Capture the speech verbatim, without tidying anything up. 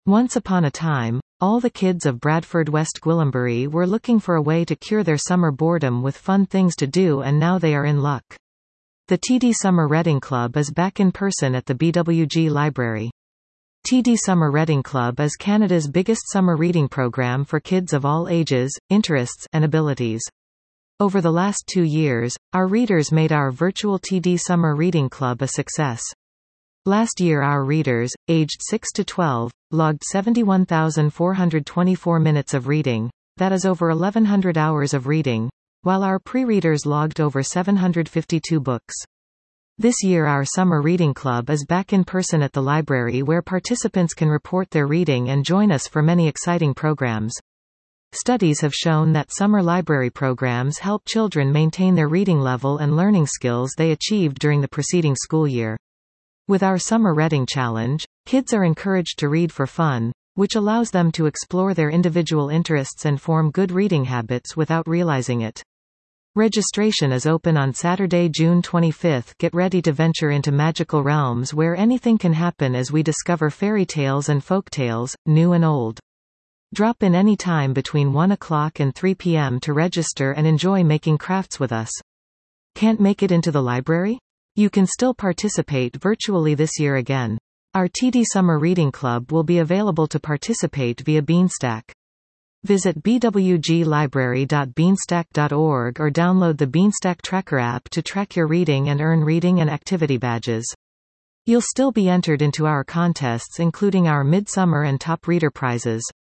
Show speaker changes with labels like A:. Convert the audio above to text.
A: Once upon a time, all the kids of Bradford West Gwillimbury were looking for a way to cure their summer boredom with fun things to do, and now they are in luck. The T D Summer Reading Club is back in person at the B W G Library. T D Summer Reading Club is Canada's biggest summer reading program for kids of all ages, interests, and abilities. Over the last two years, our readers made our virtual T D Summer Reading Club a success. Last year our readers, aged six to twelve, logged seventy-one thousand four hundred twenty-four minutes of reading, that is over eleven hundred hours of reading, while our pre-readers logged over seven hundred fifty-two books. This year our Summer Reading Club is back in person at the library, where participants can report their reading and join us for many exciting programs. Studies have shown that summer library programs help children maintain their reading level and learning skills they achieved during the preceding school year. With our Summer Reading Challenge, kids are encouraged to read for fun, which allows them to explore their individual interests and form good reading habits without realizing it. Registration is open on Saturday, June twenty-fifth. Get ready to venture into magical realms where anything can happen as we discover fairy tales and folk tales, new and old. Drop in any time between one o'clock and three p m to register and enjoy making crafts with us. Can't make it into the library? You can still participate virtually this year again. Our T D Summer Reading Club will be available to participate via Beanstack. Visit b w g library dot beanstack dot org or download the Beanstack Tracker app to track your reading and earn reading and activity badges. You'll still be entered into our contests, including our Midsummer and Top Reader prizes.